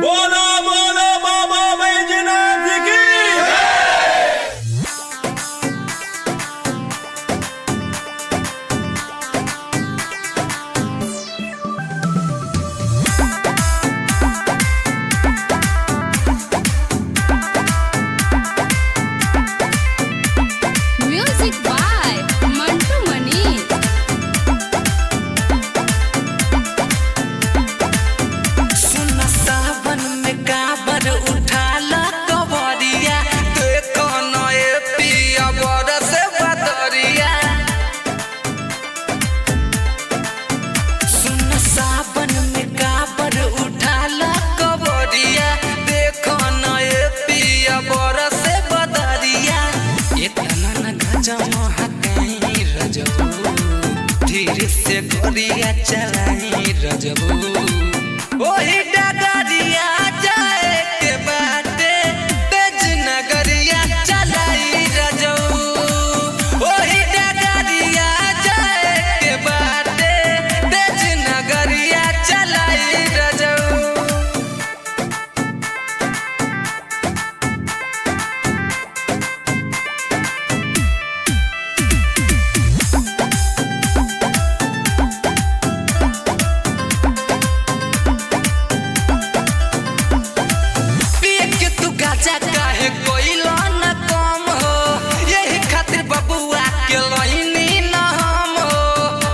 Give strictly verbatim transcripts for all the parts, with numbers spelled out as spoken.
बोलो बोलो बाबा बैजनाथ की म्यूजिक बाय मंटू मनी। सुना सावन में काबर उठाला कवरिया, देखो नए पिया बरस बदरिया। सुना सावन में काबर उठाला कवरिया, देखो नए पिया बरस बदरिया। इतना न गजब हकाई रजबू, धीरे से गोरिया चलाई रजबू। ओही डगरिया जाए के बाटे, तेज नगरिया चलाई रजऊ। ओही डगरिया जाए के बाटे, तेज नगरिया चलाई रजऊ। पिए के तू गाजा काहे कोइला न कम हो, यही खातिर बबुआ के लइनी न हम हो।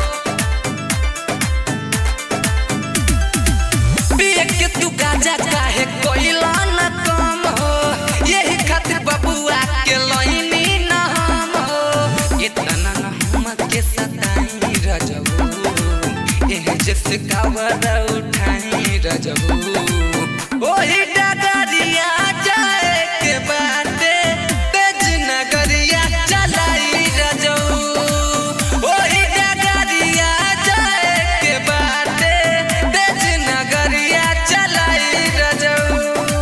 पिए के तू गाजा काहे कोइला न कम हो, यही खातिर बबुआ के लइनी न हम हो। इतना न हम के सताई रजबू, एह जैसे कावर उठाई रजबू। ओही डगरिया जाए के बाटे, तेज नगरिया चलाई रजऊ। ओही डगरिया जाए के बाटे, तेज नगरिया चलाई रजऊ।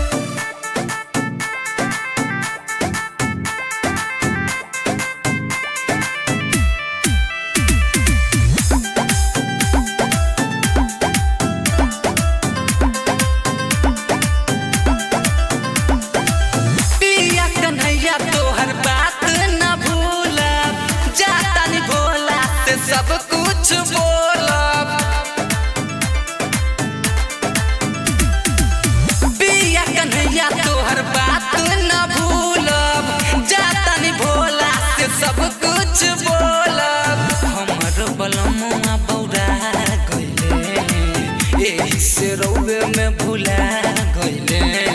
पिया कन्हैया तोहर बात न भूलब, जाता नहीं भोला से सब कुछ बोलब। पिया कन्हैया तोहर बात न भूलब, जाता नहीं भोला से सब कुछ बोलब। हमर बलमुआ बौरा गइले, एही से रौवे में भुला गइले।